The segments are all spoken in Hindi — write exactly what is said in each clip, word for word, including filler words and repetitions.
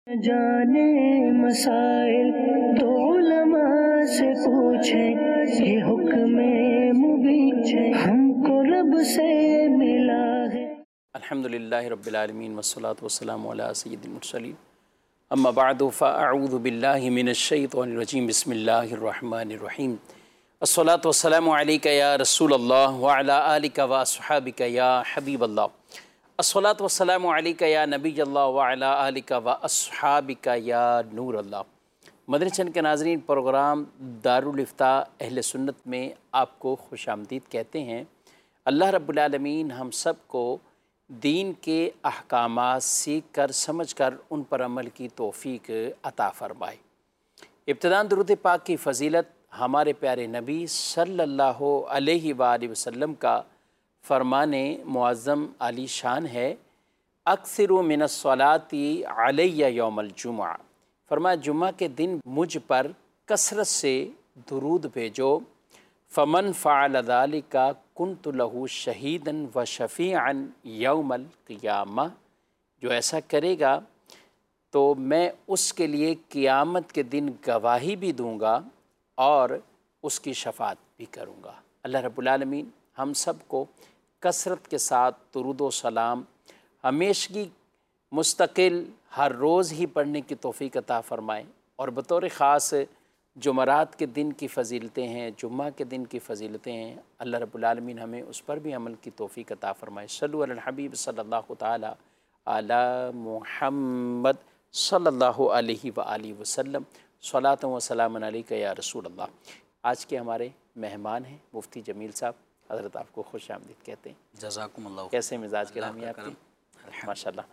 जाने मसाइल तो उलमा से पूछे, ये हुक्म मुबीन हमको रब से मिला है। अल्हम्दुलिल्लाहि रब्बिल आलमीन वस्सलातु वस्सलामु अला सय्यिदिल मुरसलीन अम्मा बअदु फ़अऊज़ु बिल्लाहि मिनश शैतानिर रजीम बिस्मिल्लाहिर रहमानिर रहीम अस्सलातु वस्सलामु अलैका या रसूलल्लाह व अला आलिका व अस्हाबिका या हबीबल्लाह अस्सलातु वस्सलामु अलैका या नबीयल्लाह व अला आलिका व अस्हाबिका या नूरल्लाह। मदनी चैनल के नाज़रीन, प्रोग्राम दारुल इफ्ता अहले सुन्नत में आपको खुशामदीद कहते हैं। अल्लाह रब्बुल आलमीन हम सब को दीन के अहकामात सीख कर समझ कर उन पर अमल की तौफ़ीक अता फ़रमाए। इब्तिदान दुरूद पाक की फ़जीलत हमारे प्यारे नबी सल्लल्लाहु अलैहि वसल्लम का फ़रमाने मुअज़्ज़म आली शान है, अक्सिरु मिनस्सलाती अलैया यौमल जुमा। फरमाया, जुमा के दिन मुझ पर कसरत से दुरूद भेजो। फ़मन फ़अल ज़ालिका कुन्तु लहू शहीदन व शफ़ीअन यौमल क़ियामा। जो ऐसा करेगा तो मैं उसके लिए क़ियामत के दिन गवाही भी दूँगा और उसकी शफ़ाअत भी करूँगा। अल्लाह रब्बुल आलमीन हम सब को कसरत के साथ दुरूद व सलाम हमेशगी मुस्तकिल हर रोज़ ही पढ़ने की तौफ़ीक अता फ़रमाए। और बतौर ख़ास जुमरात के दिन की फ़जीलतें हैं, जुम्मा के दिन की फ़जीलतें हैं, अल्लाह रब्बुल आलमीन हमें उस पर भी अमल की तौफ़ीक अता फ़रमाए। सल्लु अलल हबीब सल्लल्लाहु ताला अला मुहम्मद सल्लल्लाहु अलैहि व आलिहि वसल्लम सलातु व सलामुन अलैका या रसूल अल्लाह। आज के हमारे मेहमान हैं मुफ्ती जमील साहब। हज़रत आपको खुश आमदीद कहते हैं। जज़ाकुमुल्लाह। कैसे मिजाज गिरामी आपकी? माशाल्लाह।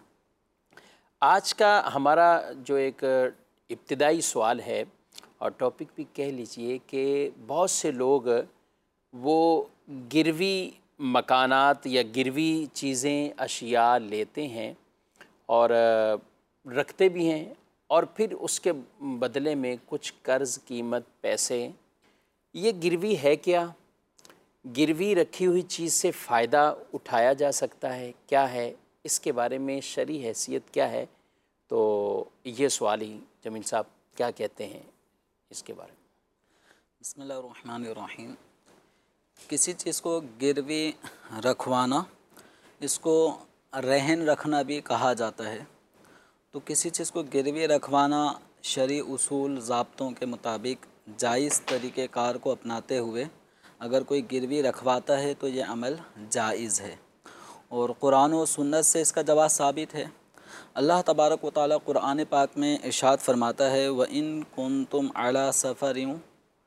आज का हमारा जो एक इब्तिदाई सवाल है और टॉपिक भी कह लीजिए कि बहुत से लोग वो गिरवी मकानात या गिरवी चीज़ें अशिया लेते हैं और रखते भी हैं और फिर उसके बदले में कुछ कर्ज़, कीमत, पैसे। ये गिरवी है क्या? गिरवी रखी हुई चीज़ से फ़ायदा उठाया जा सकता है क्या है? इसके बारे में शरई हैसियत क्या है? तो ये सवाल ही जमील साहब क्या कहते हैं इसके बारे में? बिस्मिल्लाहिर्रहमानिर्रहीम। किसी चीज़ को गिरवी रखवाना, इसको रहन रखना भी कहा जाता है। तो किसी चीज़ को गिरवी रखवाना शरई उसूल ज़ाब्तों के मुताबिक जायज़ तरीक़ेकार को अपनाते हुए अगर कोई गिरवी रखवाता है तो ये अमल जायज़ है और कुरान और सुन्नत से इसका जवाब साबित है। अल्लाह तबारक व तआला कुरान पाक में इरशाद फरमाता है, व इन कुंतुम अला सफ़रिन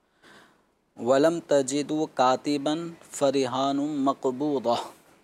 वलम तजिदु कातिबन फ़रिहानुम मक़बूदा,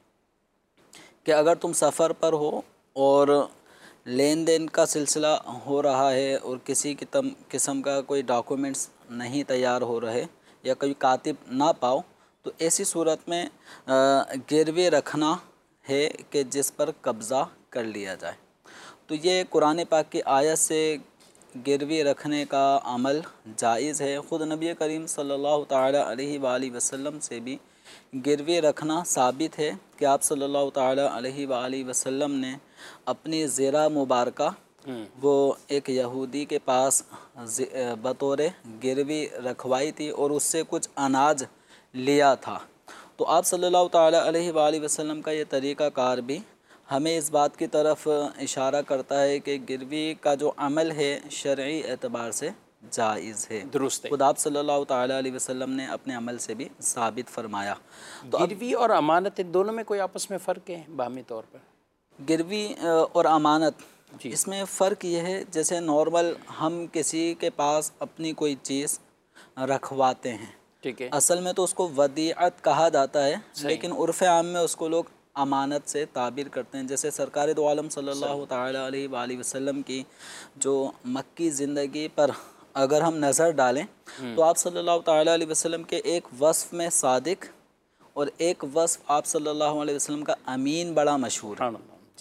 कि अगर तुम सफ़र पर हो और लेन देन का सिलसिला हो रहा है और किसी किस्म का कोई डॉक्यूमेंट्स नहीं तैयार हो रहे या कोई कातिब ना पाओ, तो ऐसी सूरत में गिरवी रखना है कि जिस पर कब्ज़ा कर लिया जाए। तो ये कुरान पाक की आयत से गिरवी रखने का अमल जायज़ है। ख़ुद नबी करीम सल्लल्लाहु ताला अलैहि वालैहि वसल्लम से भी गिरवी रखना साबित है कि आप सल्लल्लाहु ताला अलैहि वालैहि वसल्लम ने अपनी ज़ेरा मुबारका वो एक यहूदी के पास बतौर गिरवी रखवाई थी और उससे कुछ अनाज लिया था। तो आप सल्लल्लाहु ताला अलैहि वालैहि वसल्लम का ये तरीक़ाकार भी हमें इस बात की तरफ इशारा करता है कि गिरवी का जो अमल है शरई एतबार से जायज़ है, दुरुस्त है। खुद आप सल्लल्लाहु ताला अलैहि वसल्लम ने अपने अमल से भी साबित फरमाया। तो गिरवी और अमानत दोनों में कोई आपस में फ़र्क है बामी तौर पर? गिरवी और अमानत, इसमें फ़र्क यह है, जैसे नॉर्मल हम किसी के पास अपनी कोई चीज़ रखवाते हैं, ठीक है, असल में तो उसको वदीअत कहा जाता है, लेकिन उर्फ़ आम में उसको लोग अमानत से ताबीर करते हैं। जैसे सरकार दो आलम सल्लल्लाहु ताला अलैहि वालैहि वसल्लम की जो मक्की ज़िंदगी पर अगर हम नज़र डालें तो आप सल्लल्लाहु ताला अलैहि वसल्लम के एक वस्फ़ में सादिक और एक वस्फ़ आप सल्लल्लाहु अलैहि वसल्लम का अमीन बड़ा मशहूर है। जी।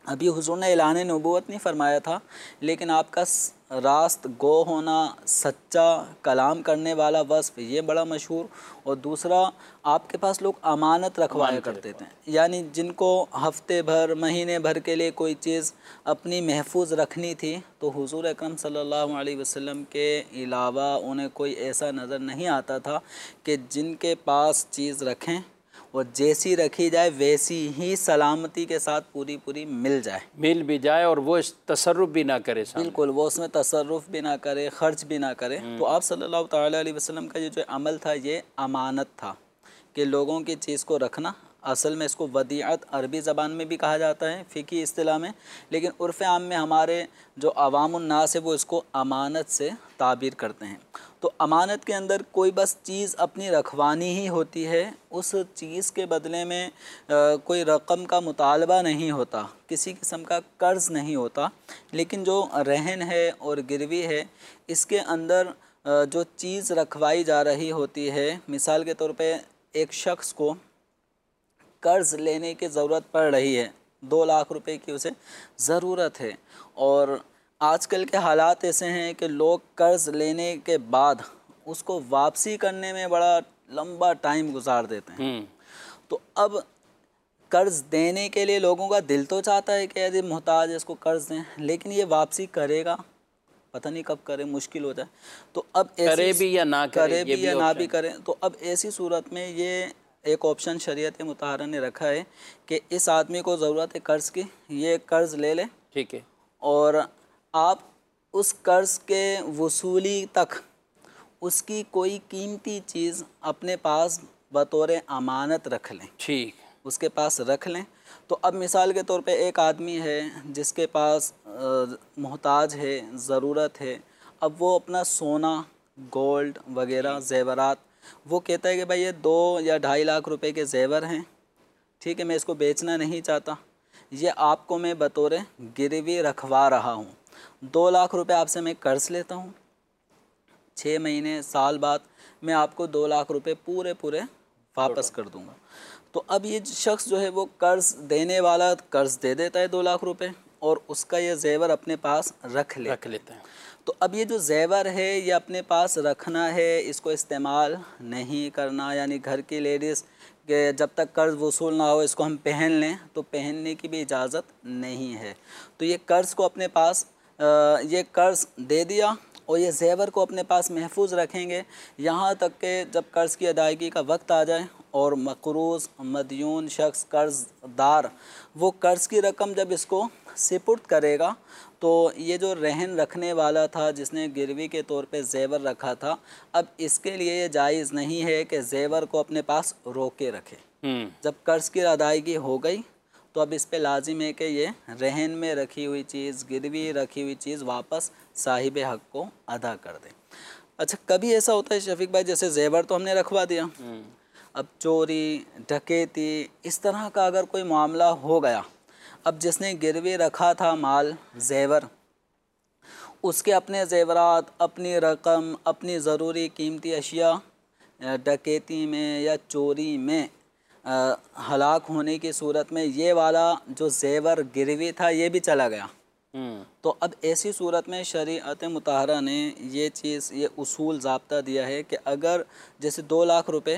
अभी हुजूर ने ऐलान नबूवत नहीं फरमाया था, लेकिन आपका रास्त गो होना, सच्चा कलाम करने वाला वस्फ, ये बड़ा मशहूर। और दूसरा, आपके पास लोग अमानत रखवाया करते थे, यानी जिनको हफ्ते भर महीने भर के लिए कोई चीज़ अपनी महफूज रखनी थी, तो हुजूर अकरम सल्लल्लाहु अलैहि वसल्लम के अलावा उन्हें कोई ऐसा नज़र नहीं आता था कि जिनके पास चीज़ रखें और जैसी रखी जाए वैसी ही सलामती के साथ पूरी पूरी मिल जाए, मिल भी जाए और वो तसर्रुफ भी ना करे। बिल्कुल, वो उसमें तसर्रुफ भी ना करे, खर्च भी ना करे। तो आप सल्लल्लाहु ताला अलैहि वसल्लम का ये जो अमल था, ये अमानत था कि लोगों की चीज़ को रखना। असल में इसको वदीअत अरबी ज़बान में भी कहा जाता है फ़िकी इस्तिलाह में, लेकिन उर्फ़ आम में हमारे जो अवामुन्नास है वो इसको अमानत से ताबीर करते हैं। तो अमानत के अंदर कोई बस चीज़ अपनी रखवानी ही होती है, उस चीज़ के बदले में आ, कोई रकम का मुतालबा नहीं होता, किसी किस्म का कर्ज़ नहीं होता। लेकिन जो रहन है और गिरवी है, इसके अंदर आ, जो चीज़ रखवाई जा रही होती है, मिसाल के तौर पे एक शख्स को कर्ज़ लेने की ज़रूरत पड़ रही है, दो लाख रुपए की उसे ज़रूरत है, और आजकल के हालात ऐसे हैं कि लोग कर्ज़ लेने के बाद उसको वापसी करने में बड़ा लंबा टाइम गुजार देते हैं। तो अब कर्ज़ देने के लिए लोगों का दिल तो चाहता है कि यदि मोहताज है इसको कर्ज़ दें, लेकिन ये वापसी करेगा पता नहीं कब करे, मुश्किल हो जाए। तो अब करे भी या ना करे, करे भी या ना भी करें, तो अब ऐसी सूरत में ये एक ऑप्शन शरीयत मुताहरा ने रखा है कि इस आदमी को ज़रूरत है कर्ज़ की, ये कर्ज़ ले ले, ठीक है, और आप उस कर्ज़ के वसूली तक उसकी कोई कीमती चीज़ अपने पास बतौर अमानत रख लें, ठीक, उसके पास रख लें। तो अब मिसाल के तौर पे एक आदमी है जिसके पास मोहताज है, ज़रूरत है, अब वो अपना सोना, गोल्ड वगैरह ज़ेवरात, वो कहता है कि भाई ये दो या ढाई लाख रुपए के ज़ेवर हैं, ठीक है, मैं इसको बेचना नहीं चाहता, ये आपको मैं बतौर गिरवी रखवा रहा हूँ, दो लाख रुपए आपसे मैं कर्ज़ लेता हूँ, छः महीने साल बाद मैं आपको दो लाख रुपए पूरे पूरे वापस कर दूँगा। तो अब ये शख्स जो है वो कर्ज़ देने वाला कर्ज़ दे देता है दो लाख रुपए, और उसका ये ज़ेवर अपने पास रख ले रख लेता है। तो अब ये जो ज़ेवर है ये अपने पास रखना है, इसको इस्तेमाल नहीं करना, यानी घर की लेडीज़ के जब तक कर्ज़ वसूल ना हो इसको हम पहन लें, तो पहनने की भी इजाज़त नहीं है। तो ये कर्ज़ को अपने पास ये कर्ज़ दे दिया और ये ज़ेवर को अपने पास महफूज रखेंगे, यहाँ तक कि जब कर्ज़ की अदायगी का वक्त आ जाए और मक़रूज़ मदयून शख्स कर्ज़दार वो कर्ज़ की रकम जब इसको सिपुर्द करेगा, तो ये जो रहन रखने वाला था जिसने गिरवी के तौर पे ज़ेवर रखा था, अब इसके लिए ये जायज़ नहीं है कि ज़ेवर को अपने पास रोके रखे। जब कर्ज़ की अदायगी हो गई तो अब इस पे लाजिम है कि ये रहन में रखी हुई चीज़, गिरवी रखी हुई चीज़ वापस साहिब हक़ को अदा कर दे। अच्छा, कभी ऐसा होता है शफीक भाई, जैसे ज़ेवर तो हमने रखवा दिया, अब चोरी डकैती इस तरह का अगर कोई मामला हो गया, अब जिसने गिरवी रखा था माल ज़ेवर, उसके अपने ज़ेवरात, अपनी रकम, अपनी ज़रूरी कीमती अशिया डकैती में या चोरी में हलाक होने की सूरत में ये वाला जो ज़ेवर गिरवी था ये भी चला गया, तो अब ऐसी सूरत में शरीअत मुताहरा ने ये चीज़, ये उसूल ज़ाब्ता दिया है कि अगर जैसे दो लाख रुपए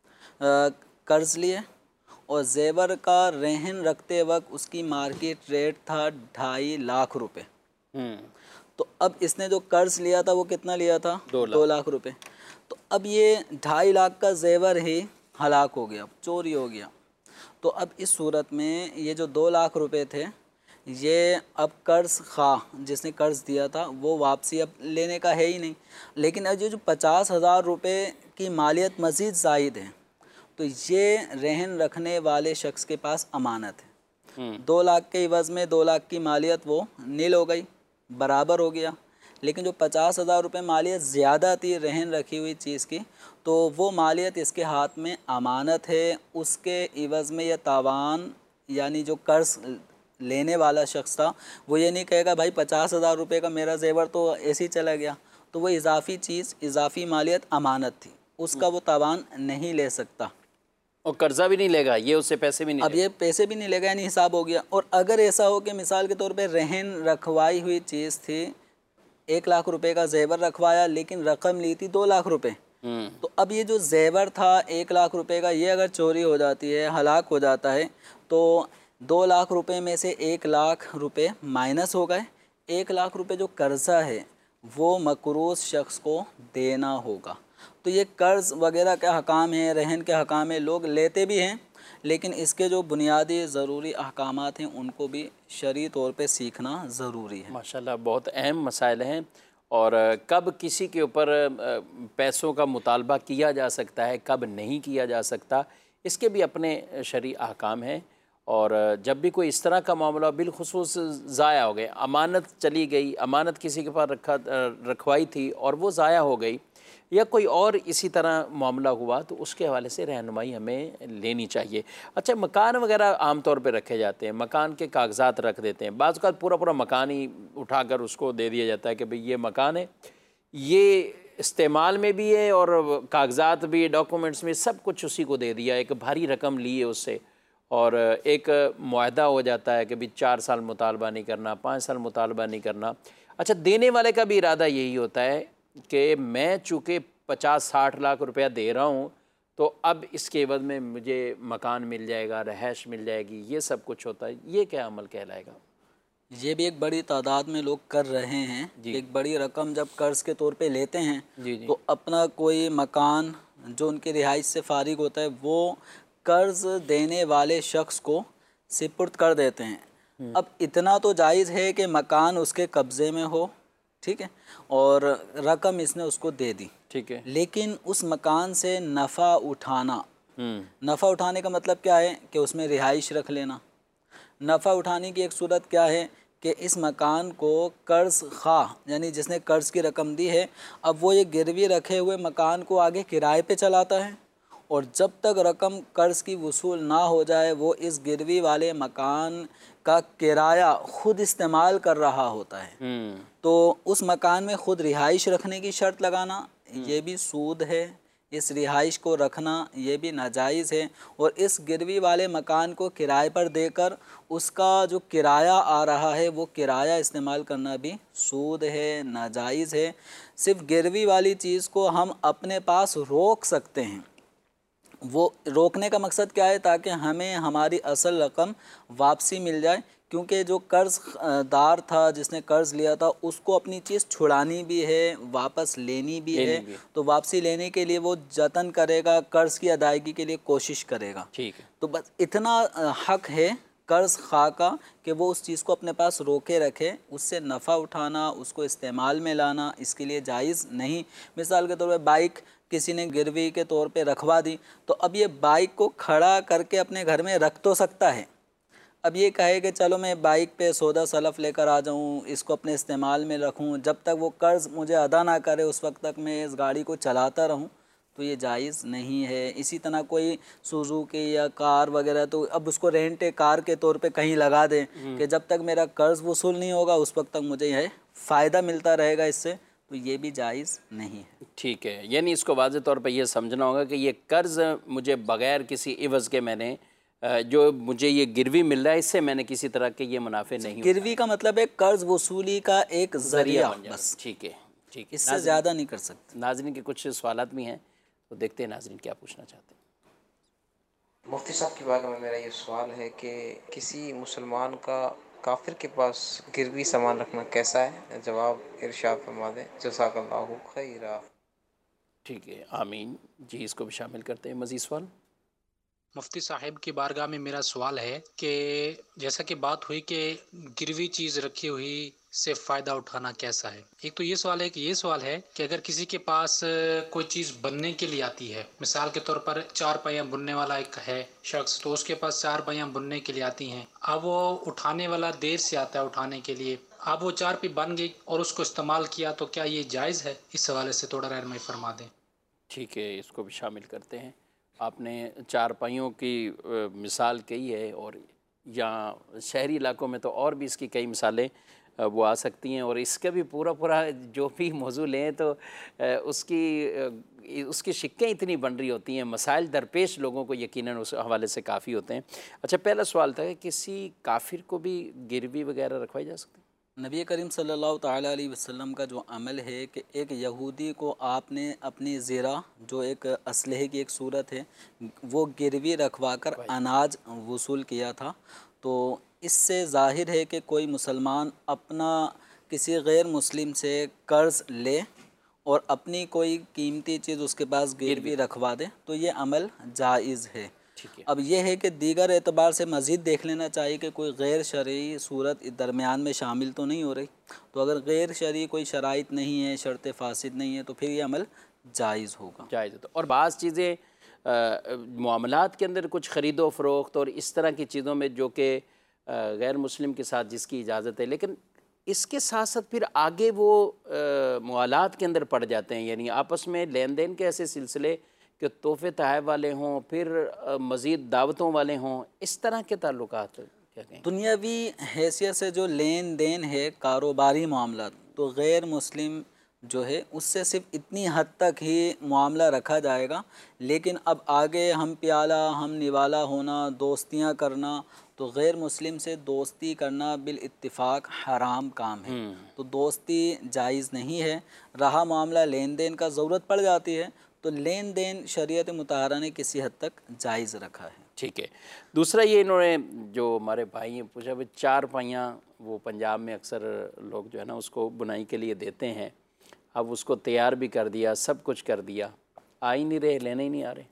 कर्ज़ लिए और ज़ेवर का रहन रखते वक्त उसकी मार्केट रेट था ढाई लाख रुपए, तो अब इसने जो कर्ज़ लिया था वो कितना लिया था? दो लाख, दो लाख रुपए। तो अब ये ढाई लाख का ज़ेवर ही हलाक हो गया, चोरी हो गया, तो अब इस सूरत में ये जो दो लाख रुपए थे ये अब कर्ज़ खा जिसने कर्ज़ दिया था वो वापसी अब लेने का है ही नहीं, लेकिन अब ये जो पचास हज़ार रुपये की मालियत मज़ीद ज़ायद है, तो ये रहन रखने वाले शख्स के पास अमानत है। दो लाख के इवज़ में दो लाख की मालियत वो नील हो गई, बराबर हो गया, लेकिन जो पचास हज़ार रुपये मालियत ज़्यादा थी रहन रखी हुई चीज़ की, तो वो मालियत इसके हाथ में अमानत है, उसके इवज़ में यह तावान, यानी जो कर्ज़ लेने वाला शख्स था वो ये नहीं कहेगा भाई पचास हज़ार रुपये का मेरा ज़ेवर तो ऐसे ही चला गया, तो वो इजाफ़ी चीज़, इजाफ़ी मालियत अमानत थी, उसका वो तावान नहीं ले सकता। और कर्जा भी नहीं लेगा, ये उससे पैसे भी नहीं अब लेगा। ये पैसे भी नहीं लेगा, यानी हिसाब हो गया। और अगर ऐसा हो कि मिसाल के तौर पे रहन रखवाई हुई चीज़ थी, एक लाख रुपए का जेवर रखवाया लेकिन रकम ली थी दो लाख रुपए, तो अब ये जो जेवर था एक लाख रुपए का, ये अगर चोरी हो जाती है, हलाक हो जाता है, तो दो लाख रुपए में से एक लाख रुपए माइनस हो गए। एक लाख रुपए जो कर्जा है वो मकरूज शख्स को देना होगा। तो ये कर्ज़ वगैरह के हकाम हैं, रहन के हकाम हैं, लोग लेते भी हैं, लेकिन इसके जो बुनियादी ज़रूरी अहकामात हैं उनको भी शरई तौर पे सीखना ज़रूरी है। माशाल्लाह, बहुत अहम मसाइल हैं। और कब किसी के ऊपर पैसों का मुतालबा किया जा सकता है, कब नहीं किया जा सकता, इसके भी अपने शरई अहकाम हैं। और जब भी कोई इस तरह का मामला बिलखुसूस ज़ाया हो गए, अमानत चली गई, अमानत किसी के पास रखा रखवाई थी और वो ज़ाया हो गई, या कोई और इसी तरह मामला हुआ, तो उसके हवाले से रहनुमाई हमें लेनी चाहिए। अच्छा, मकान वगैरह आम तौर पे रखे जाते हैं, मकान के कागजात रख देते हैं, बाज़ औक़ात पूरा पूरा मकान ही उठाकर उसको दे दिया जाता है कि भाई ये मकान है, ये इस्तेमाल में भी है और कागजात भी, डॉक्यूमेंट्स में सब कुछ उसी को दे दिया, एक भारी रकम ली है उससे, और एक मुआहदा हो जाता है कि भाई चार साल मुतालबा नहीं करना, पाँच साल मुतालबा नहीं करना। अच्छा, देने वाले का भी इरादा यही होता है कि मैं चूँकि पचास साठ लाख रुपया दे रहा हूँ, तो अब इसके एवज में मुझे मकान मिल जाएगा, रहائश मिल जाएगी, ये सब कुछ होता है। ये क्या अमल कहलाएगा? ये भी एक बड़ी तादाद में लोग कर रहे हैं। एक बड़ी रकम जब कर्ज़ के तौर पे लेते हैं जी जी। तो अपना कोई मकान जो उनकी रिहाइश से फारिग होता है वो कर्ज़ देने वाले शख्स को सिपुर्द कर देते हैं। अब इतना तो जायज़ है कि मकान उसके कब्ज़े में हो, ठीक है, और रकम इसने उसको दे दी, ठीक है, लेकिन उस मकान से नफ़ा उठाना, नफ़ा उठाने का मतलब क्या है कि उसमें रिहाइश रख लेना। नफ़ा उठाने की एक सूरत क्या है कि इस मकान को कर्ज़ खा, यानी जिसने कर्ज़ की रकम दी है, अब वो ये गिरवी रखे हुए मकान को आगे किराए पे चलाता है, और जब तक रकम कर्ज़ की वसूल ना हो जाए वो इस गिरवी वाले मकान का किराया ख़ुद इस्तेमाल कर रहा होता है। तो उस मकान में ख़ुद रिहाइश रखने की शर्त लगाना ये भी सूद है, इस रिहाइश को रखना ये भी नाजायज़ है, और इस गिरवी वाले मकान को किराए पर देकर उसका जो किराया आ रहा है वो किराया इस्तेमाल करना भी सूद है, नाजायज़ है। सिर्फ गिरवी वाली चीज़ को हम अपने पास रोक सकते हैं। वो रोकने का मकसद क्या है? ताकि हमें हमारी असल रकम वापसी मिल जाए, क्योंकि जो कर्ज़ दार था जिसने कर्ज़ लिया था उसको अपनी चीज़ छुड़ानी भी है, वापस लेनी भी है, तो वापसी लेने के लिए वो जतन करेगा, कर्ज़ की अदायगी के लिए कोशिश करेगा। ठीक है, तो बस इतना हक़ है कर्ज़ खा का कि वो उस चीज़ को अपने पास रोके रखे, उससे नफ़ा उठाना, उसको इस्तेमाल में लाना इसके लिए जायज़ नहीं। मिसाल के तौर पर बाइक किसी ने गिरवी के तौर पे रखवा दी, तो अब ये बाइक को खड़ा करके अपने घर में रख तो सकता है। अब ये कहे कि चलो मैं बाइक पे सौदा सलफ़ लेकर आ जाऊँ, इसको अपने इस्तेमाल में रखूँ, जब तक वो कर्ज़ मुझे अदा ना करे उस वक्त तक मैं इस गाड़ी को चलाता रहूँ, तो ये जायज़ नहीं है। इसी तरह कोई सुजुकी या कार वगैरह, तो अब उसको रेंट कार के तौर पे कहीं लगा दें कि जब तक मेरा कर्ज़ वसूल नहीं होगा उस वक्त तक मुझे यह फ़ायदा मिलता रहेगा इससे, तो ये भी जायज़ नहीं है। ठीक है, यानी इसको वाज़ेह तौर पे ये समझना होगा कि ये कर्ज़ मुझे बग़ैर किसी इवज़ के मैंने जो मुझे ये गिरवी मिल रहा है इससे मैंने किसी तरह के ये मुनाफे नहीं, गिरवी का मतलब है कर्ज़ वसूली का एक ज़रिया बस। ठीक है, ठीक है, इससे ज़्यादा नहीं कर सकते। नाज़रीन के कुछ सवालात भी हैं, तो देखते हैं नाज़रीन क्या पूछना चाहते हैं। मुफ्ती साहब की बात में मेरा ये सवाल है कि किसी मुसलमान का काफिर के पास गिरवी सामान रखना कैसा है? जवाब इरशाद फरमा दें, जज़ाकल्लाहु खैरा। ठीक है, आमीन जी, इसको भी शामिल करते हैं। मज़ीद सवाल? मुफ्ती साहिब की बारगाह में मेरा सवाल है कि जैसा कि बात हुई कि गिरवी चीज़ रखी हुई से फ़ायदा उठाना कैसा है। एक तो ये सवाल है कि ये सवाल है कि अगर किसी के पास कोई चीज़ बनने के लिए आती है, मिसाल के तौर पर चार पहिया बुनने वाला एक है शख्स, तो उसके पास चार पहिया बुनने के लिए आती हैं, अब वो उठाने वाला देर से आता है उठाने के लिए, अब वो चार पहिया बन गई और उसको इस्तेमाल किया, तो क्या ये जायज़ है? इस हवाले से थोड़ा रहनुमाई फरमा दें। ठीक है, इसको भी शामिल करते हैं। आपने चार पहियों की मिसाल कही है, और यहाँ शहरी इलाकों में तो और भी इसकी कई मिसालें वो आ सकती हैं। और इसका भी पूरा पूरा जो भी मौजू लें तो उसकी उसकी शिक्कें इतनी बन रही होती हैं, मसाइल दरपेश लोगों को यकीनन उस हवाले से काफ़ी होते हैं। अच्छा, पहला सवाल था कि किसी काफिर को भी गिरवी वगैरह रखवाई जा सकती है? नबी करीम सल्लल्लाहु ताला अलैहि वसल्लम का जो अमल है कि एक यहूदी को आपने अपनी ज़रा, जो एक असलहे की एक सूरत है, वो गिरवी रखवा कर अनाज वसूल किया था। तो इससे ज़ाहिर है कि कोई मुसलमान अपना किसी गैर मुस्लिम से कर्ज़ ले और अपनी कोई कीमती चीज़ उसके पास गिरवी रखवा दे तो ये अमल जायज़ है। अब यह है कि दीगर एतबार से मज़ीद देख लेना चाहिए कि कोई गैर शरई सूरत दरमियान में शामिल तो नहीं हो रही। तो अगर गैर शरई कोई शराइत नहीं है, शर्त फ़ासिद नहीं है, तो फिर ये अमल जायज़ होगा। जायज़ तो और बाज़ चीज़ें मामलात के अंदर कुछ ख़रीदो फ़रोख्त और इस तरह की चीज़ों में जो कि गैर मुस्लिम के साथ जिसकी इजाज़त है, लेकिन इसके साथ साथ फिर आगे वो मुआलात के अंदर पड़ जाते हैं, यानी आपस में लेन देन के ऐसे सिलसिले कि तोहफ़े तहफ़ वाले हों, फिर मज़ीद दावतों वाले हों, इस तरह के ताल्लुकात क्या कहें? दुनियावी हैसियत से जो लेन देन है, कारोबारी मामला, तो गैर मुस्लिम जो है उससे सिर्फ इतनी हद तक ही मामला रखा जाएगा। लेकिन अब आगे हम प्याला हम निवाला होना, दोस्तियां करना, तो गैर मुस्लिम से दोस्ती करना बिल इत्तिफाक हराम काम है। तो दोस्ती जायज़ नहीं है। रहा मामला लेन देन का, ज़रूरत पड़ जाती है तो लेन देन शरीयत मुताहरा ने किसी हद तक जायज़ रखा है। ठीक है। दूसरा ये इन्होंने जो हमारे भाई हैं पूछा, भाई चार पाइयाँ वो पंजाब में अक्सर लोग जो है ना उसको बुनाई के लिए देते हैं, अब उसको तैयार भी कर दिया, सब कुछ कर दिया, आ ही नहीं रहे, लेने ही नहीं आ रहे।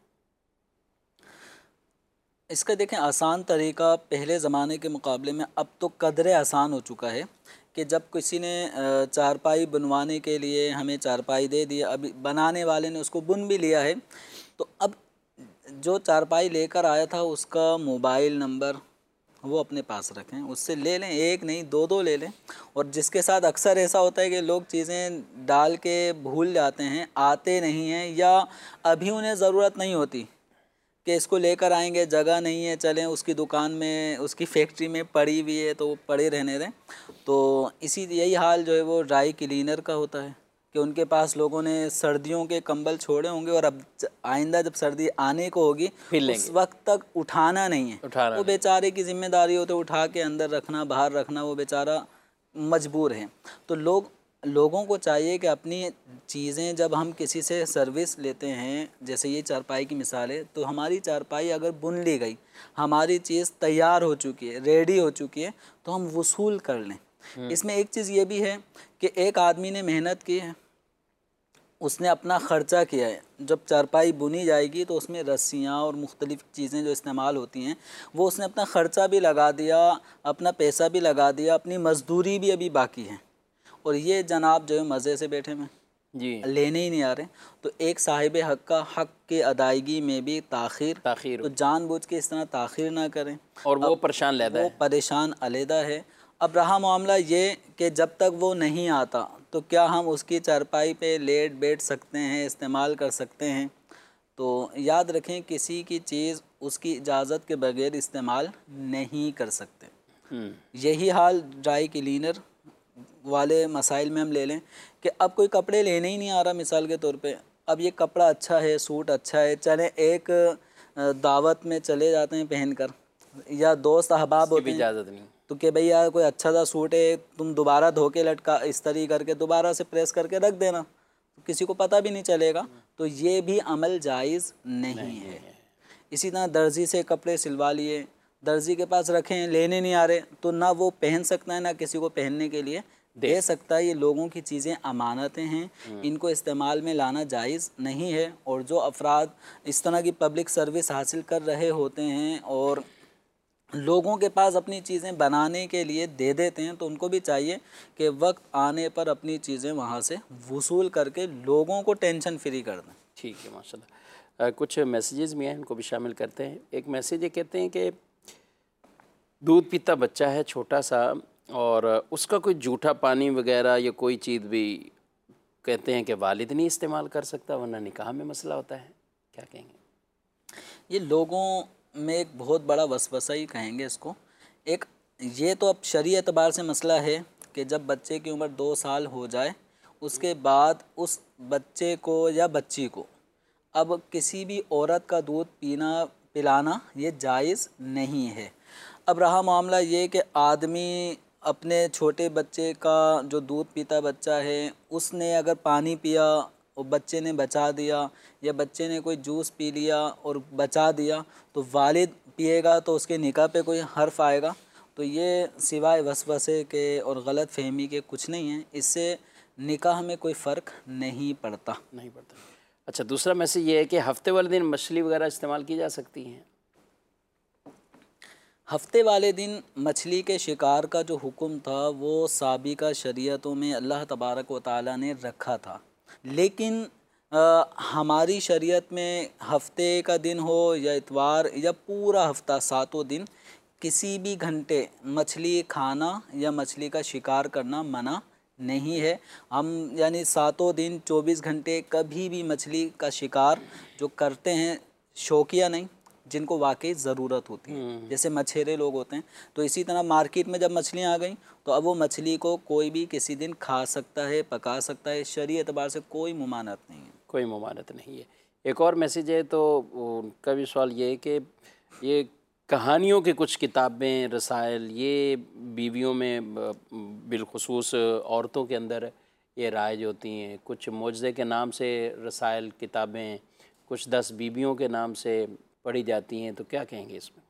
इसका देखें आसान तरीका पहले ज़माने के मुकाबले में अब तो कदरे आसान हो चुका है कि जब किसी ने चारपाई बनवाने के लिए हमें चारपाई दे दी, अभी बनाने वाले ने उसको बुन भी लिया है, तो अब जो चारपाई लेकर आया था उसका मोबाइल नंबर वो अपने पास रखें, उससे ले लें, एक नहीं दो दो ले लें। और जिसके साथ अक्सर ऐसा होता है कि लोग चीज़ें डाल के भूल जाते हैं, आते नहीं हैं, या अभी उन्हें ज़रूरत नहीं होती कि इसको लेकर आएंगे, जगह नहीं है, चलें उसकी दुकान में, उसकी फैक्ट्री में पड़ी हुई है तो पड़े रहने दें। तो इसी यही हाल जो है वो ड्राई क्लीनर का होता है कि उनके पास लोगों ने सर्दियों के कंबल छोड़े होंगे और अब आइंदा जब सर्दी आने को होगी उस वक्त तक उठाना नहीं है, उठाना वो बेचारे की जिम्मेदारी हो तो उठा के अंदर रखना, बाहर रखना, वो बेचारा मजबूर है। तो लोग लोगों को चाहिए कि अपनी चीज़ें जब हम किसी से सर्विस लेते हैं, जैसे ये चारपाई की मिसाल है, तो हमारी चारपाई अगर बुन ली गई, हमारी चीज़ तैयार हो चुकी है, रेडी हो चुकी है, तो हम वसूल कर लें। इसमें एक चीज़ ये भी है कि एक आदमी ने मेहनत की है, उसने अपना ख़र्चा किया है, जब चारपाई बुनी जाएगी तो उसमें रस्सियाँ और मुख्तलिफ़ चीज़ें जो इस्तेमाल होती हैं वो उसने अपना ख़र्चा भी लगा दिया, अपना पैसा भी लगा दिया, अपनी मज़दूरी भी अभी बाकी है, और ये जनाब जो है मज़े से बैठे में जी लेने ही नहीं आ रहे। तो एक साहिब हक़ का हक़ के अदायगी में भी ताख़ीर ताख़ीर तो जानबूझ के इस तरह ताख़ीर ना करें, और वो परेशान लेता है, वो परेशान अलहदा है। अब रहा मामला ये कि जब तक वो नहीं आता तो क्या हम उसकी चारपाई पे लेट बैठ सकते हैं, इस्तेमाल कर सकते हैं? तो याद रखें किसी की चीज़ उसकी इजाज़त के बगैर इस्तेमाल नहीं कर सकते। यही हाल ड्राई क्लीनर वाले मसाइल में हम ले लें कि अब कोई कपड़े लेने ही नहीं आ रहा, मिसाल के तौर पे अब ये कपड़ा अच्छा है, सूट अच्छा है, चले एक दावत में चले जाते हैं पहनकर, या दोस्त अहबाब होते हैं, इजाज़त नहीं तो कि भई यार कोई अच्छा सा सूट है, तुम दोबारा धो के लटका इस्त्री करके दोबारा से प्रेस करके रख देना, तो किसी को पता भी नहीं चलेगा, तो ये भी अमल जायज़ नहीं, नहीं है। इसी तरह दर्जी से कपड़े सिलवा लिए, दर्जी के पास रखें, लेने नहीं आ रहे, तो ना वो पहन सकता है ना किसी को पहनने के लिए दे सकता है। ये लोगों की चीज़ें अमानतें हैं, इनको इस्तेमाल में लाना जायज़ नहीं है। और जो अफराद इस तरह की पब्लिक सर्विस हासिल कर रहे होते हैं और लोगों के पास अपनी चीज़ें बनाने के लिए दे देते हैं, तो उनको भी चाहिए कि वक्त आने पर अपनी चीज़ें वहाँ से वसूल करके लोगों को टेंशन फ्री कर दें। ठीक है, माशाल्लाह। कुछ मैसेजेस भी हैं, इनको भी शामिल करते हैं। एक मैसेज ये कहते हैं कि दूध पीता बच्चा है छोटा सा, और उसका कोई जूठा पानी वगैरह या कोई चीज़ भी कहते हैं कि वालिद नहीं इस्तेमाल कर सकता, वरना निकाह में मसला होता है, क्या कहेंगे? ये लोगों में एक बहुत बड़ा वसवसा ही कहेंगे इसको। एक ये तो अब शरीय एतबार से मसला है कि जब बच्चे की उम्र दो साल हो जाए उसके बाद उस बच्चे को या बच्ची को अब किसी भी औरत का दूध पीना पिलाना ये जायज़ नहीं है। अब रहा मामला ये कि आदमी अपने छोटे बच्चे का जो दूध पीता बच्चा है उसने अगर पानी पिया और बच्चे ने बचा दिया, या बच्चे ने कोई जूस पी लिया और बचा दिया, तो वालिद पिएगा तो उसके निकाह पे कोई हर्फ आएगा। तो ये सिवाय वसवसे के और गलत फहमी के कुछ नहीं है, इससे निकाह में कोई फ़र्क नहीं पड़ता नहीं पड़ता। अच्छा, दूसरा मैसेज ये है कि हफ्ते वाले दिन मछली वगैरह इस्तेमाल की जा सकती हैं? हफ्ते वाले दिन मछली के शिकार का जो हुक्म था वो साबिका शरीयतों में अल्लाह तबारक व तआला ने रखा था, लेकिन आ, हमारी शरीयत में हफ्ते का दिन हो या इतवार या पूरा हफ्ता सातों दिन किसी भी घंटे मछली खाना या मछली का शिकार करना मना नहीं है। हम यानी सातों दिन चौबीस घंटे कभी भी मछली का शिकार जो करते हैं शौकिया नहीं, जिनको वाकई ज़रूरत होती है, जैसे मछेरे लोग होते हैं, तो इसी तरह मार्केट में जब मछलियाँ आ गई तो अब वो मछली को कोई भी किसी दिन खा सकता है, पका सकता है, शरीय एतबार से कोई मुमानत नहीं है। कोई मुमानत नहीं है। एक और मैसेज है, तो उनका भी सवाल ये है कि ये कहानियों की कुछ किताबें, रसायल, ये बीवियों में बिलखुसूस औरतों के अंदर ये राइज होती हैं। कुछ मौजज़े के नाम से रसायल किताबें कुछ दस बीवियों के नाम से पढ़ी जाती हैं, तो क्या कहेंगे इसमें?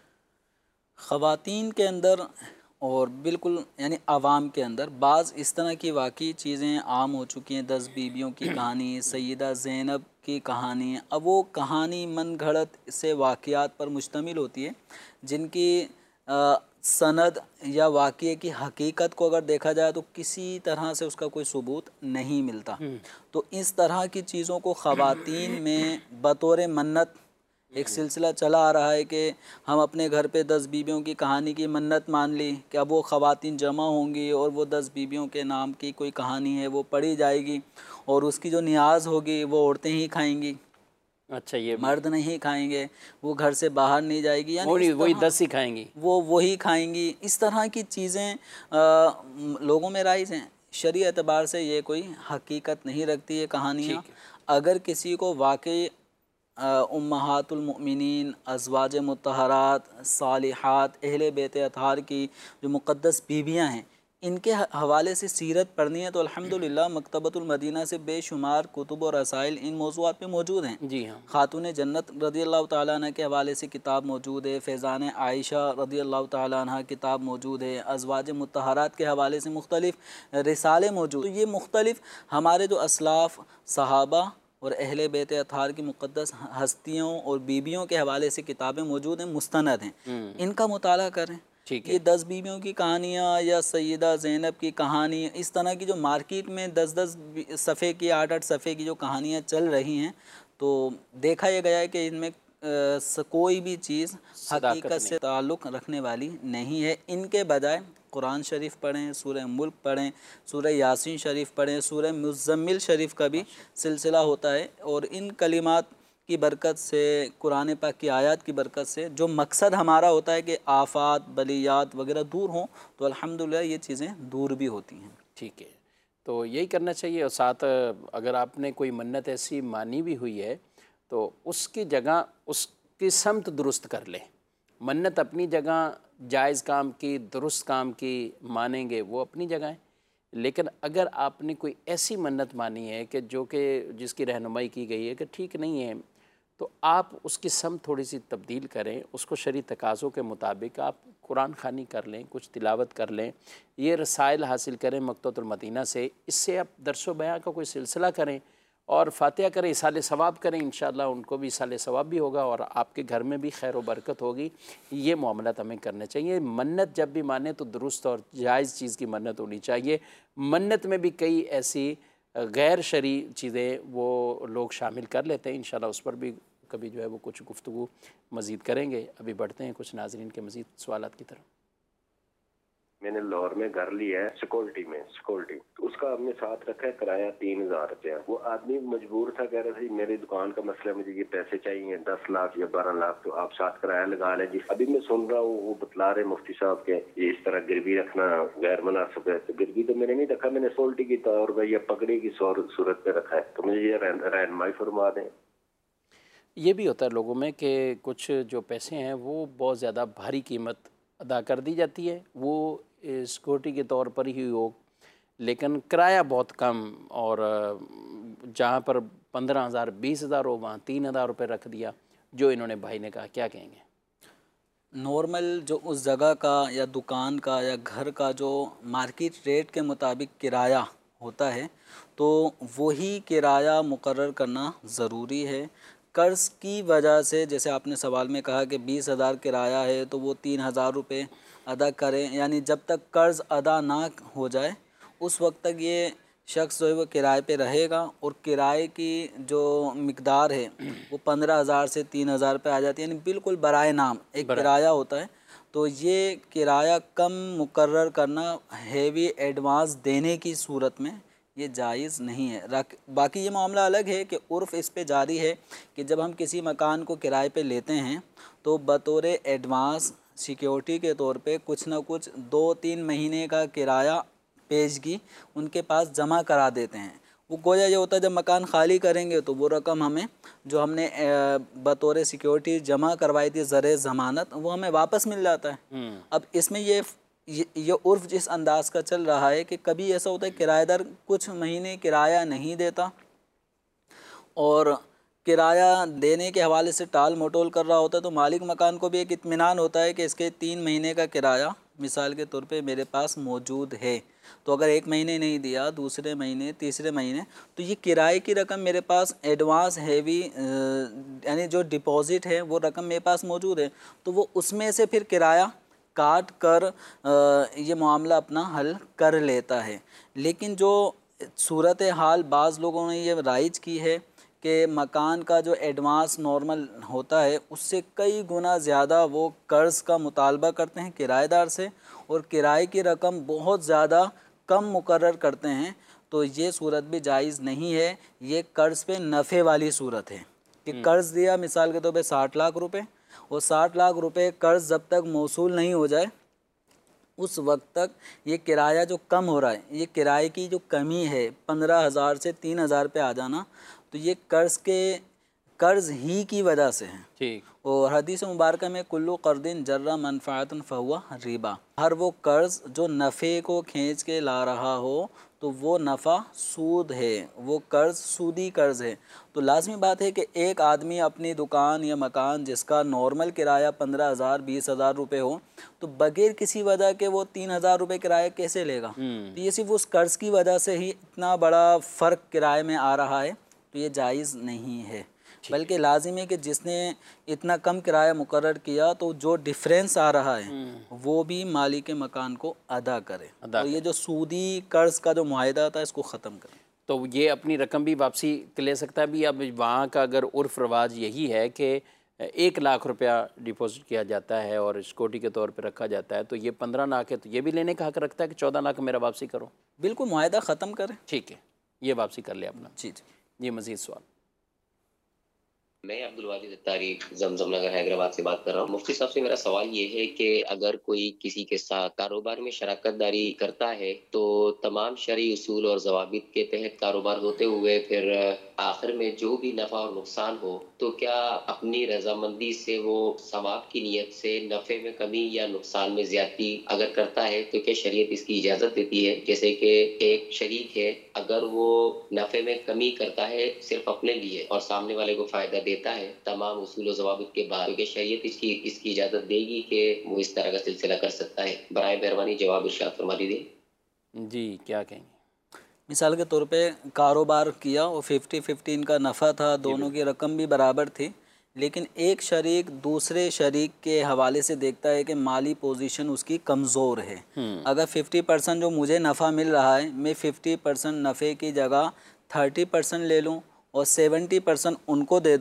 ख़वातीन के अंदर और बिल्कुल यानी आवाम के अंदर बाज़ इस तरह की वाकई चीज़ें आम हो चुकी हैं। दस बीवियों की कहानी, सैयदा ज़ैनब की कहानी, अब वो कहानी मन घड़त से वाक़यात पर मुश्तमिल होती है जिनकी आ, सनद या वाक़ये की हकीकत को अगर देखा जाए तो किसी तरह से उसका कोई सबूत नहीं मिलता। तो इस तरह की चीज़ों को ख़वातीन में बतौर मन्नत एक सिलसिला चला आ रहा है कि हम अपने घर पे दस बीबियों की कहानी की मन्नत मान ली कि अब वो ख़वातीन जमा होंगी और वो दस बीबियों के नाम की कोई कहानी है वो पढ़ी जाएगी और उसकी जो नियाज़ होगी वो औरतें ही खाएंगी। अच्छा, ये मर्द नहीं खाएंगे, वो घर से बाहर नहीं जाएगी, यानी वही दस ही खाएंगी, वो वही खाएंगी। इस तरह की चीज़ें लोगों में राइज हैं। शरीय एतबार से ये कोई हकीकत नहीं रखती है कहानियाँ। अगर किसी को वाकई उम्महातुल मुमिनीन, अज़वाज मुत्तहरात, सालिहात, अहले बैत अतहार की जो मुक़द्दस बीबियाँ हैं इनके हवाले से सीरत पढ़नी है तो अल्हम्दुलिल्लाह मकतबतुल मदीना से बेशुमार कुतुब और रसाइल इन मौज़ूआत पे मौजूद हैं। जी हाँ। खातून जन्नत रज़ियल्लाहु ताला अन्हा के हवाले से किताब मौजूद है, फ़ैज़ान आयशा रज़ियल्लाहु ताला अन्हा किताब मौजूद है, अज़वाज मुत्तहरात के हवाले से मुख्तलिफ़ रिसाले मौजूद। तो ये मुख्तलिफ़ हमारे जो असलाफ़ सहाबा और अहले बैत अतहार की मुक़द्दस हस्तियों और बीबियों के हवाले से किताबें मौजूद हैं, मुस्तनद हैं, इनका मुताला करें। ये दस बीबियों की कहानियाँ या सैयदा ज़ैनब की कहानी, इस तरह की जो मार्केट में दस दस सफ़े की, आठ आठ सफ़े की जो कहानियाँ चल रही हैं, तो देखा यह गया है कि इनमें कोई भी चीज़ हकीकत से ताल्लुक़ रखने वाली नहीं है। इनके बजाय कुरान शरीफ पढ़ें, सूरह मुल्क पढ़ें, सूरह यासीन शरीफ पढ़ें, सूरह मुज़म्मिल शरीफ का भी सिलसिला होता है और इन कलिमात की बरकत से, कुरान पाक की आयत की बरकत से जो मकसद हमारा होता है कि आफात, बलियात वगैरह दूर हों, तो अल्हम्दुलिल्लाह ये चीज़ें दूर भी होती हैं। ठीक है, तो यही करना चाहिए। और साथ अगर आपने कोई मन्नत ऐसी मानी भी हुई है तो उसकी जगह उसकी समत दुरुस्त कर लें। मन्नत अपनी जगह जायज़ काम की, दुरुस्त काम की मानेंगे, वो अपनी जगह है, लेकिन अगर आपने कोई ऐसी मन्नत मानी है कि जो कि जिसकी रहनुमाई की गई है कि ठीक नहीं है, तो आप उसकी समत थोड़ी सी तब्दील करें, उसको शरई तकाज़ों के मुताबिक आप कुरान ख़ानी कर लें, कुछ तिलावत कर लें, ये रसाइल हासिल करें मकतबतुल मदीना से, इससे आप दर्स व बयां का कोई सिलसिला करें और फातिहा करें, इसाले सवाब करें, इंशाअल्लाह उनको भी इसाले सवाब भी होगा और आपके घर में भी खैर व बरकत होगी। ये मामलात हमें करने चाहिए। मन्नत जब भी माने तो दुरुस्त और जायज़ चीज़ की मन्नत होनी चाहिए। मन्नत में भी कई ऐसी गैर शरई चीज़ें वो लोग शामिल कर लेते हैं, इंशाअल्लाह उस पर भी कभी जो है वो कुछ गुफ्तगू मज़ीद करेंगे। अभी बढ़ते हैं कुछ नाज़रीन के मज़ीद सवालात की तरफ। मैंने लाहौर में घर लिया है सिक्योरिटी में, सिक्योरिटी उसका हमने साथ रखा है किराया तीन हजार रुपया। वो आदमी मजबूर था, कह रहा था मेरी दुकान का मसला, मुझे ये पैसे चाहिए दस लाख या बारह लाख, तो आप साथ किराया लगा लें जी। अभी मैं सुन रहा हूँ वो बतला रहे मुफ्ती साहब के ये इस तरह गिरवी रखना गैर मुनासिब है। तो गिरवी तो मैंने नहीं रखा, मैंने सिक्योरिटी की तौर पर या पगड़ी की सूरत पे रखा है। तो मुझे ये रहनुमाई फरमा दें। ये भी होता है लोगों में कि कुछ जो पैसे हैं वो बहुत ज़्यादा भारी कीमत अदा कर दी जाती है, वो सिक्योरिटी के तौर पर ही हो, लेकिन किराया बहुत कम, और जहाँ पर पंद्रह हज़ार बीस हज़ार हो वहाँ तीन हज़ार रुपये रख दिया, जो इन्होंने भाई ने कहा। क्या कहेंगे? नॉर्मल जो उस जगह का या दुकान का या घर का जो मार्केट रेट के मुताबिक किराया होता है तो वही किराया मुकर्रर करना ज़रूरी है। कर्ज़ की वजह से, जैसे आपने सवाल में कहा कि बीस हज़ार किराया है तो वो तीन हज़ार रुपये अदा करें, यानी जब तक कर्ज़ अदा ना हो जाए उस वक्त तक ये शख्स जो है वो किराए पे रहेगा, और किराए की जो मिकदार है वो पंद्रह हज़ार से तीन हज़ार पे आ जाती है, यानी बिल्कुल बराए नाम एक किराया होता है। तो ये किराया कम मुकर्रर करना हेवी एडवांस देने की सूरत में ये जायज़ नहीं है। बाकी ये मामला अलग है कि उर्फ़ इस पे जारी है कि जब हम किसी मकान को किराए पे लेते हैं तो बतौर एडवांस सिक्योरिटी के तौर पे कुछ ना कुछ दो तीन महीने का किराया पेशगी उनके पास जमा करा देते हैं। वो गोया ये होता है जब मकान खाली करेंगे तो वो रकम हमें जो हमने बतौर सिक्योरिटी जमा करवाई थी ज़र ज़मानत, वो हमें वापस मिल जाता है। अब इसमें ये ये, ये उर्फ जिस अंदाज का चल रहा है कि कभी ऐसा होता है किराएदार कुछ महीने किराया नहीं देता और किराया देने के हवाले से टाल मटोल कर रहा होता है, तो मालिक मकान को भी एक इत्मीनान होता है कि इसके तीन महीने का किराया मिसाल के तौर पे मेरे पास मौजूद है। तो अगर एक महीने नहीं दिया, दूसरे महीने, तीसरे महीने, तो ये किराए की रकम मेरे पास एडवांस हैवी यानी जो डिपॉज़िट है वो रकम मेरे पास मौजूद है, तो वो उसमें से फिर किराया काट कर ये मामला अपना हल कर लेता है। लेकिन जो सूरत हाल बाज़ लोगों ने ये राइज की है कि मकान का जो एडवांस नॉर्मल होता है उससे कई गुना ज़्यादा वो कर्ज़ का मुतालबा करते हैं किराएदार से, और किराए की रकम बहुत ज़्यादा कम मुकर्रर करते हैं, तो ये सूरत भी जायज़ नहीं है। ये कर्ज़ पे नफ़े वाली सूरत है कि कर्ज़ दिया मिसाल के तौर पे साठ लाख रुपए, और साठ लाख रुपए कर्ज़ जब तक मौसूल नहीं हो जाए उस वक्त तक ये किराया जो कम हो रहा है, ये किराए की जो कमी है पंद्रह हज़ार से तीन हज़ार पे आ जाना, तो ये कर्ज़ के कर्ज़ ही की वजह से है। ठीक। और हदीस मुबारक में कुल्लु कर्दिन जर्रा मनफ़ाअतन फ़हुवा रिबा, हर वो कर्ज़ जो नफ़े को खींच के ला रहा हो तो वो नफ़ा सूद है, वो कर्ज़ सूदी कर्ज़ है। तो लाजमी बात है कि एक आदमी अपनी दुकान या मकान जिसका नॉर्मल किराया पंद्रह हज़ार बीस हज़ार रुपये हो, तो बगैर किसी वजह के वो तीन हज़ार रुपये किराया कैसे लेगा? तो ये सिर्फ उस कर्ज़ की वजह से ही इतना बड़ा फ़र्क किराए में आ रहा है, तो ये जायज़ नहीं है। बल्कि लाजिम है कि जिसने इतना कम किराया मुकर्रर किया तो जो डिफरेंस आ रहा है वो भी मालिक मकान को अदा करे, अदा तो ये जो सूदी कर्ज़ का जो मुआहदा था इसको ख़त्म करे। तो ये अपनी रकम भी वापसी ले सकता है भी। अब वहाँ का अगर उर्फ रवाज यही है कि एक लाख रुपया डिपॉजिट किया जाता है और सिक्योरिटी के तौर पे रखा जाता है, तो ये पंद्रह लाख है, तो ये भी लेने का हक रखता है कि चौदह लाख मेरा वापसी करो। बिल्कुल, मुआहदा ख़त्म करें। ठीक है, ये वापसी कर ले अपना। जी जी। ये मज़ीद सवाल। मैं अब्दुल वाजिद अत्तारी जमजम नगर हैदराबाद से बात कर रहा हूँ। मुफ्ती साहब से मेरा सवाल ये है कि अगर कोई किसी के साथ कारोबार में शराकत दारी करता है तो तमाम शरई उसूल और ज़वाबित के तहत कारोबार होते हुए फिर आखिर में जो भी नफ़ा और नुकसान हो, तो क्या अपनी रजामंदी से वो सवाब की नीयत से नफ़े में कमी या नुकसान में ज्यादती अगर करता है तो क्या शरीयत इसकी इजाज़त देती है? जैसे कि एक शरीक है, अगर वो नफ़े में कमी करता है सिर्फ अपने लिए और सामने वाले को फ़ायदा देता है तमाम उसूल और ज़वाबित के बाद, क्योंकि शरीयत इसकी इसकी इजाज़त देगी कि वो इस तरह का सिलसिला कर सकता है? बराए मेहरबानी जवाब इरशाद फरमा दीजिए। जी, क्या कहेंगे? मिसाल के तौर पे कारोबार किया और फिफ्टी फिफ्टी इनका नफ़ा था, दोनों की रकम भी बराबर थी, लेकिन एक शरीक दूसरे शरीक के हवाले से देखता है कि माली पोजीशन उसकी कमज़ोर है। अगर फिफ्टी परसेंट जो मुझे नफ़ा मिल रहा है, मैं फिफ्टी परसेंट नफ़े की जगह थर्टी परसेंट ले लूँ और सेवेंटी परसेंट उनको दे दूँ,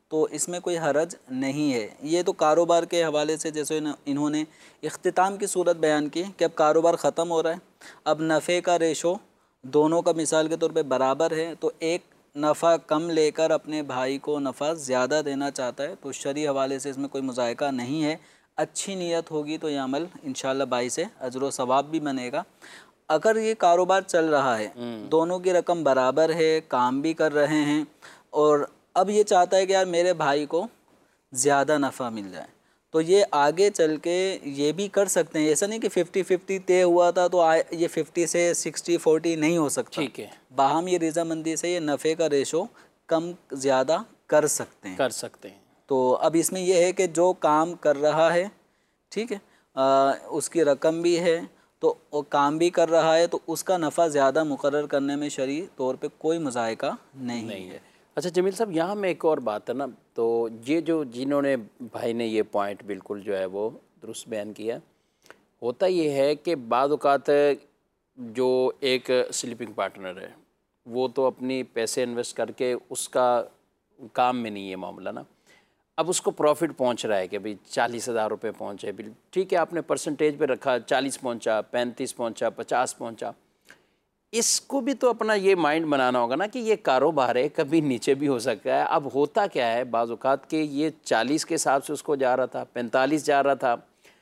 तो इसमें कोई हरज नहीं है। ये तो कारोबार के हवाले से जैसे इन्होंने इख्तिताम की सूरत बयान की कि अब कारोबार ख़त्म हो रहा है, अब नफ़े का रेशो दोनों का मिसाल के तौर पे बराबर है, तो एक नफ़ा कम लेकर अपने भाई को नफ़ा ज़्यादा देना चाहता है, तो शरई हवाले से इसमें कोई मुज़ायका नहीं है। अच्छी नीयत होगी तो ये अमल इंशाअल्लाह बाई से अजर व सवाब भी बनेगा। अगर ये कारोबार चल रहा है, दोनों की रकम बराबर है, काम भी कर रहे हैं, और अब ये चाहता है कि यार मेरे भाई को ज़्यादा नफ़ा मिल जाए, तो ये आगे चल के ये भी कर सकते हैं। ऐसा नहीं कि फिफ्टी फिफ्टी तय हुआ था तो ये फिफ्टी से सिक्सटी फोर्टी नहीं हो सकता। ठीक है, बाहम ये रजामंदी से ये नफ़े का रेशो कम ज़्यादा कर सकते हैं कर सकते हैं। तो अब इसमें यह है कि जो काम कर रहा है, ठीक है, आ, उसकी रकम भी है, तो वो काम भी कर रहा है, तो उसका नफ़ा ज़्यादा मुकर्रर करने में शरई तौर पे कोई मुज़ायका नहीं, नहीं है। अच्छा जमील साहब, यहाँ में एक और बात है ना, तो ये जो जिन्होंने भाई ने ये पॉइंट बिल्कुल जो है वो दुरुस्त बयान किया, होता ये है कि बाद औक़ात जो एक स्लीपिंग पार्टनर है वो तो अपनी पैसे इन्वेस्ट करके उसका काम में नहीं है मामला ना, अब उसको प्रॉफिट पहुंच रहा है कि भाई चालीस हज़ार रुपये पहुँचे, बिल ठीक है आपने परसेंटेज पे रखा, चालीस पहुंचा, पैंतीस पहुंचा, पचास पहुंचा, इसको भी तो अपना ये माइंड बनाना होगा ना कि ये कारोबार है, कभी नीचे भी हो सकता है। अब होता क्या है बाज़ औक़ात के ये चालीस के हिसाब से उसको जा रहा था, पैंतालीस जा रहा था,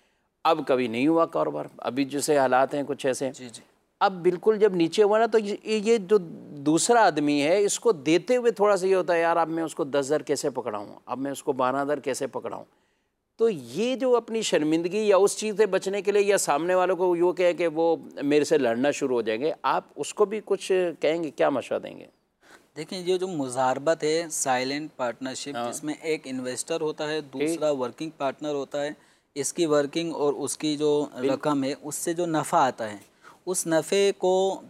अब कभी नहीं हुआ कारोबार, अभी जैसे हालात हैं कुछ ऐसे, जी जी अब बिल्कुल जब नीचे हुआ ना तो ये, ये जो दूसरा आदमी है इसको देते हुए थोड़ा सा ये होता है यार अब मैं उसको दस हज़ार कैसे पकड़ाऊँ, अब मैं उसको बारह हज़ार कैसे पकड़ाऊँ। तो ये जो अपनी शर्मिंदगी या उस चीज़ से बचने के लिए या सामने वालों को यूँ कहे कि वो मेरे से लड़ना शुरू हो जाएंगे, आप उसको भी कुछ कहेंगे, क्या मशवरा देंगे? देखिए ये जो मुज़ारबत है, साइलेंट पार्टनरशिप, हाँ। जिसमें एक इन्वेस्टर होता है, दूसरा वर्किंग पार्टनर होता है, इसकी वर्किंग और उसकी जो रकम है उससे जो नफ़ा आता है उस नफ़े को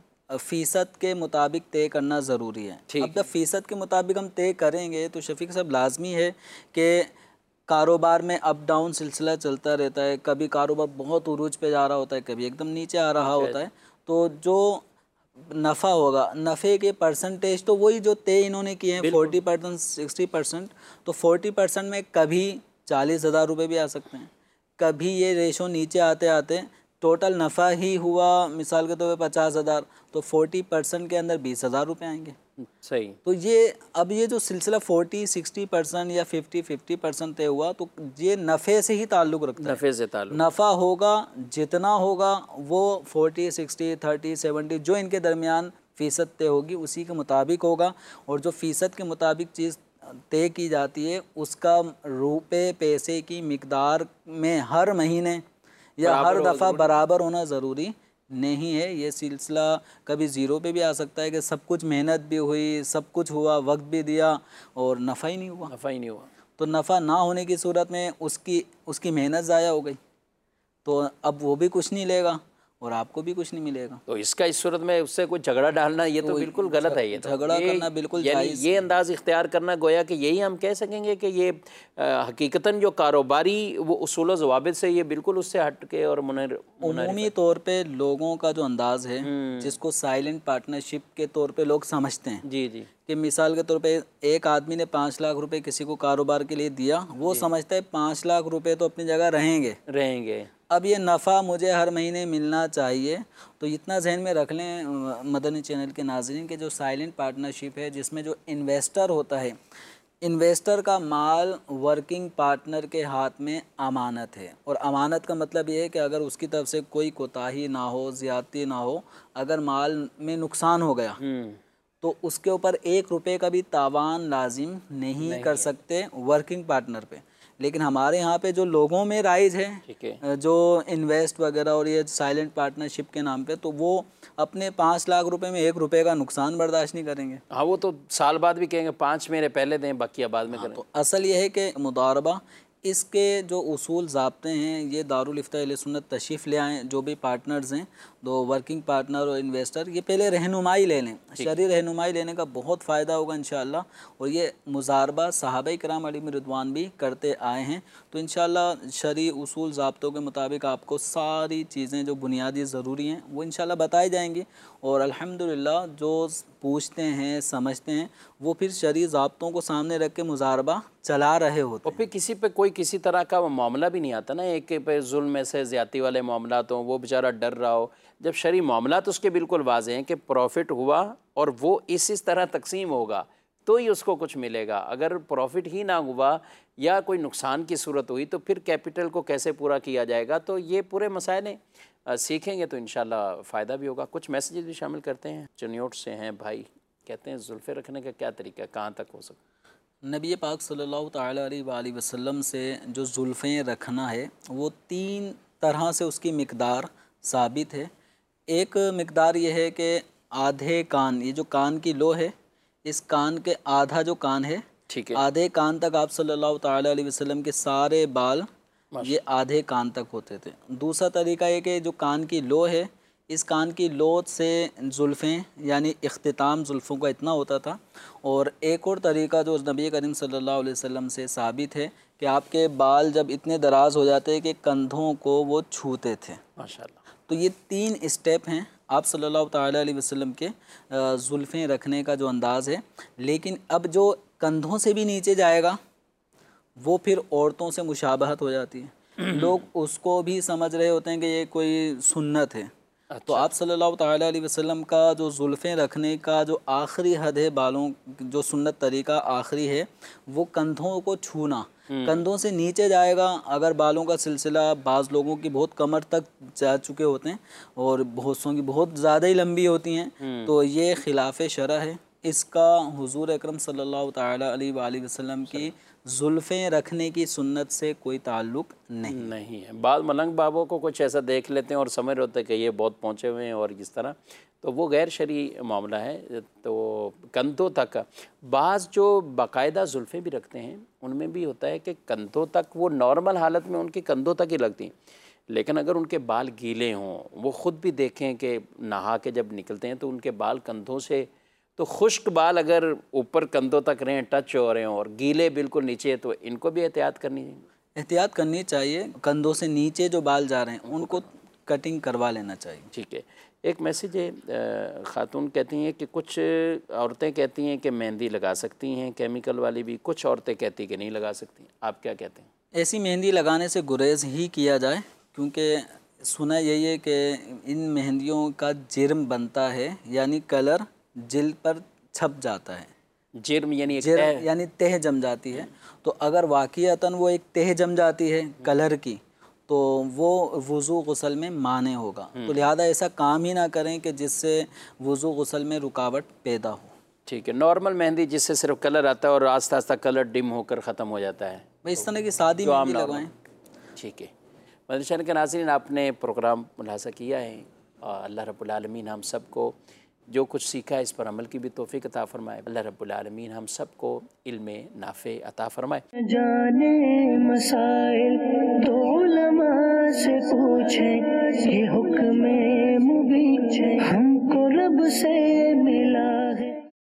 फ़ीसद के मुताबिक तय करना ज़रूरी है। अब जब फ़ीसद के मुताबिक हम तय करेंगे तो शफीक साहब लाजमी है कि कारोबार में अप डाउन सिलसिला चलता रहता है, कभी कारोबार बहुत उरूज पे जा रहा होता है, कभी एकदम नीचे आ रहा होता है, तो जो नफ़ा होगा, नफ़े के परसेंटेज तो वही जो तय इन्होंने किए हैं फोर्टी परसेंट सिक्सटी परसेंट, तो फोर्टी परसेंट में कभी चालीस हज़ार रुपये भी आ सकते हैं, कभी ये रेशो नीचे आते आते टोटल नफ़ा ही हुआ मिसाल के तौर पे पचास हज़ार, तो फोर्टी परसेंट के अंदर बीस हज़ार रुपये आएंगे। सही। तो ये अब ये जो सिलसिला फोर्टी सिक्सटी परसेंट या फिफ्टी फिफ्टी परसेंट तय हुआ, तो ये नफ़े से ही ताल्लुक़ रखता है, नफ़े से ताल्लुक़, नफ़ा होगा जितना होगा वो फोर्टी सिक्सटी थर्टी सेवेंटी जो इनके दरमियान फ़ीसद तय होगी उसी के मुताबिक होगा, और जो फ़ीसद के मुताबिक चीज़ तय की जाती है उसका रुपए पैसे की मिकदार में हर महीने या हर दफ़ा बराबर होना ज़रूरी नहीं है। ये सिलसिला कभी ज़ीरो पे भी आ सकता है कि सब कुछ मेहनत भी हुई, सब कुछ हुआ, वक्त भी दिया और नफ़ा ही नहीं हुआ, नफ़ा ही नहीं हुआ, तो नफ़ा ना होने की सूरत में उसकी उसकी मेहनत ज़ाया हो गई, तो अब वो भी कुछ नहीं लेगा और आपको भी कुछ नहीं मिलेगा। तो इसका इस सूरत में उससे कोई झगड़ा डालना ये तो, तो बिल्कुल गलत है। ये तो झगड़ा करना बिल्कुल जायज़, ये अंदाज़ इख्तियार करना गोया कि यही हम कह सकेंगे कि ये हकीकतन जो कारोबारी वो उसूल व ज़वाबित से ये बिल्कुल उससे हट के और मुनर उमूमी तौर पे लोगों का जो अंदाज़ है जिसको साइलेंट पार्टनरशिप के तौर पे लोग समझते हैं, जी जी, कि मिसाल के तौर पे एक आदमी ने पाँच लाख रुपए किसी को कारोबार के लिए दिया, वो समझता है पाँच लाख रुपए तो अपनी जगह रहेंगे रहेंगे अब ये नफ़ा मुझे हर महीने मिलना चाहिए। तो इतना जहन में रख लें मदनी चैनल के नाज़रीन के जो साइलेंट पार्टनरशिप है जिसमें जो इन्वेस्टर होता है, इन्वेस्टर का माल वर्किंग पार्टनर के हाथ में अमानत है, और अमानत का मतलब ये है कि अगर उसकी तरफ से कोई कोताही ना हो, ज़्यादती ना हो, अगर माल में नुकसान हो गया तो उसके ऊपर एक रुपये का भी तावान लाजिम नहीं, नहीं कर सकते वर्किंग पार्टनर पे। लेकिन हमारे यहाँ पे जो लोगों में राइज है, है जो इन्वेस्ट वगैरह और ये साइलेंट पार्टनरशिप के नाम पे, तो वो अपने पाँच लाख रुपए में एक रुपए का नुकसान बर्दाश्त नहीं करेंगे। हाँ, वो तो साल बाद भी कहेंगे पाँच महीने पहले दें बाकी बाद में करें। तो असल ये है कि मुदारबा, इसके जो उसूल ज़ाब्ते हैं ये दारुल इफ्ता अहले सुन्नत तशरीफ़ ले आएँ, जो भी पार्टनर्स हैं दो वर्किंग पार्टनर और इन्वेस्टर ये पहले रहनुमाई ले लें। शरई रहनुमाई लेने का बहुत फ़ायदा होगा इंशाअल्लाह। और ये मुजारबा सहाबा किराम अलैहिम रिदवान भी करते आए हैं। तो इंशाअल्लाह शरई उसूल ज़ाब्तों के मुताबिक आपको सारी चीज़ें जो बुनियादी ज़रूरी हैं वो इंशाअल्लाह बताई जाएंगी। और अल्हम्दुलिल्लाह जो पूछते हैं समझते हैं वो फिर शरई ज़ाब्तों को सामने रख के मुजारबा चला रहे होते और फिर किसी पे कोई किसी तरह का मामला भी नहीं आता ना, एक पे जुल्म से ज़्यादती वाले मामला तो वो बेचारा डर रहा हो। जब शरई मामला तो उसके बिल्कुल वाज़े हैं कि प्रॉफिट हुआ और वो इस इस तरह तकसीम होगा तो ही उसको कुछ मिलेगा। अगर प्रॉफिट ही ना हुआ या कोई नुकसान की सूरत हुई तो फिर कैपिटल को कैसे पूरा किया जाएगा। तो ये पूरे मसाइल सीखेंगे तो इंशाल्लाह फ़ायदा भी होगा। कुछ मैसेजेस भी शामिल करते हैं। चनियोट से हैं भाई, कहते हैं जुल्फ़े रखने का क्या तरीका है, कहाँ तक हो सकता? नबी पाक सल्लल्लाहु ताला अलैहि वसल्लम से जो जुल्फ़ें रखना है वो तीन तरह से उसकी मिक़दार साबित है। एक मिक़दार ये है कि आधे कान, ये जो कान की लो है इस कान के आधा जो कान है, ठीक है, आधे कान तक आप सल्लल्लाहु ताला अलैहि वसल्लम के सारे बाल ये आधे कान तक होते थे। दूसरा तरीका ये कि जो कान की लो है इस कान की लो से जुल्फ़ें यानी इख्तिताम जुल्फ़ों का इतना होता था। और एक और तरीका जो नबी करीम सल्लल्लाहु अलैहि वसल्लम से साबित है कि आपके बाल जब इतने दराज हो जाते कि कंधों को वो छूते थे माशाल्लाह। तो ये तीन स्टेप हैं आप सल्लल्लाहु ताला अलैहि वसल्लम के जुल्फ़ें रखने का जो अंदाज़ है। लेकिन अब जो कंधों से भी नीचे जाएगा वो फिर औरतों से मुशाबहत हो जाती है। लोग उसको भी समझ रहे होते हैं कि ये कोई सुन्नत है। अच्छा। तो आप सल्लल्लाहु ताला अलैहि वसल्लम का जो जुल्फ़ें रखने का जो आखिरी हद है, बालों जो सुन्नत तरीका आखिरी है वो कंधों को छूना। कंधों से नीचे जाएगा अगर बालों का सिलसिला बाज़ लोगों की बहुत कमर तक जा चुके होते हैं और बहुत सौ की बहुत ज़्यादा ही लंबी होती हैं तो ये खिलाफ़ शरअ है। इसका हुज़ूर अकरम सल्लल्लाहु ताला अलैहि वसल्लम की जुल्फ़ें रखने की सुन्नत से कोई ताल्लुक़ नहीं नहीं है। बाद मलंग बाबों को कुछ ऐसा देख लेते हैं और समझ रहे होते हैं कि ये बहुत पहुँचे हुए हैं और इस तरह, तो वो गैर शरई मामला है। तो कंधों तक बाज़ जो बाकायदा जुल्फ़ें भी रखते हैं उनमें भी होता है कि कंधों तक वो नॉर्मल हालत में उनकी कंधों तक ही लगती हैं। लेकिन अगर उनके बाल गीले हों, वो ख़ुद भी देखें कि नहा के जब निकलते हैं तो उनके बाल कंधों से, तो खुश्क बाल अगर ऊपर कंधों तक रहें, टच हो रहे हों और गीले बिल्कुल नीचे, तो इनको भी एहतियात करनी चाहिए। एहतियात करनी चाहिए। कंधों से नीचे जो बाल जा रहे हैं उनको कटिंग करवा लेना चाहिए। ठीक है। एक मैसेज है, ख़ातून कहती हैं कि कुछ औरतें कहती हैं कि मेहंदी लगा सकती हैं केमिकल वाली भी, कुछ औरतें कहती हैं कि नहीं लगा सकती। आप क्या कहते हैं? ऐसी मेहंदी लगाने से गुरेज़ ही किया जाए, क्योंकि सुना यही है कि इन मेहंदियों का जिर्म बनता है, यानी कलर जिल्द पर छप जाता है। जिर्म यानी जिर्म यानी तह जम जाती है। तो अगर वाक़ियतन वो एक तह जम जाती है कलर की तो वो वुज़ू गुस्ल में माने होगा। तो लिहाजा ऐसा काम ही ना करें कि जिससे वुज़ू गुस्ल में रुकावट पैदा हो। ठीक है। नॉर्मल मेहंदी जिससे सिर्फ कलर आता है और आस्ता आस्ता कलर डिम होकर ख़त्म हो जाता है, भाई इस तरह की सादी मेहंदी लगवाएं। ठीक है। मदरसा के नाज़रीन, आपने प्रोग्राम मुलाज़ा किया है। अल्लाह रब्बुल आलमीन हम सबको जो कुछ सीखा है इस पर अमल की भी तौफीक अता फरमाए। अल्लाह रब्बुल आलमीन हम सबको इल्मे नाफ़े अता फरमाए। जाने मसाइल तो उलमा से पूछें, ये हुक्म मुबीन हमको रब से मिला।